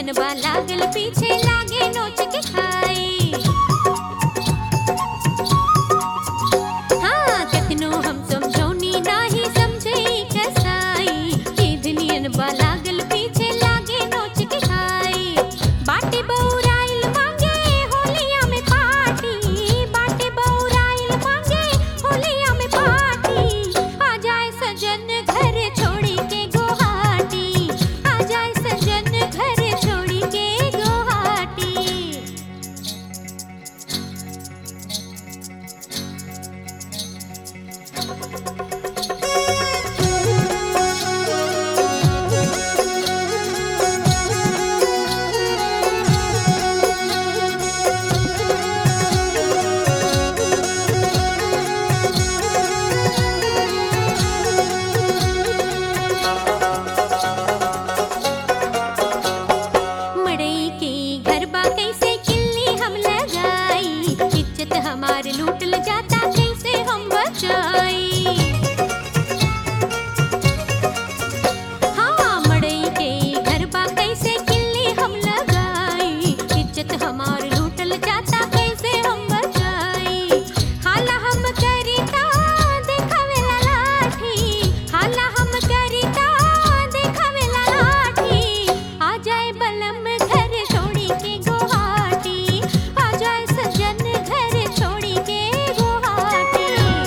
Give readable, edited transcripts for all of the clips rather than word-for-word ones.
नियन बा लागल पीछे लागे नोच के खाई। हाँ कितनो हम समझौनी नाही समझे कसाई, गिद्ध नियन बा लागल पीछे लागे नोच के खाई। बाटे बौराइल मांगे होलिया में पार्टी, बाटे बौराइल मांगे होलिया में पार्टी। आ जाए सजन घर छोड़ी के गुवाहाटी, आ जाए सजन घर छोड़ी के गुवाहाटी। मड़ई के घर बा कैसे किल्ली हम लगाई, इज्जत हमार लूटल जाता कैसे हम बचाई। हाँ मड़ई के घर बा कैसे किल्ली हम लगाई, इज्जत हमार लूटल जाता कैसे हम बचाई। हाला हम करिता देखावेला लाठी, हाला हम करिता देखावेला लाठी। आ जाए बलम घर छोड़ी के गुवाहाटी, आ जाए सजन घर छोड़ी के गुवाहाटी।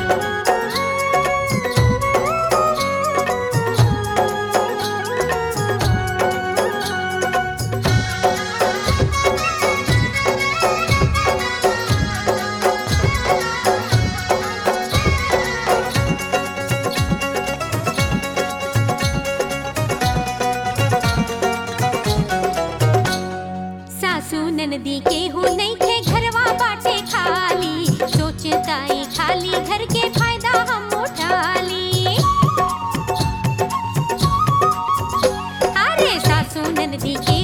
सासू ननदी के हो नहीं थे घरवा बाटे खाली, सोचताई खाली घर के फायदा हम उठा ली। अरे सासू ननदी के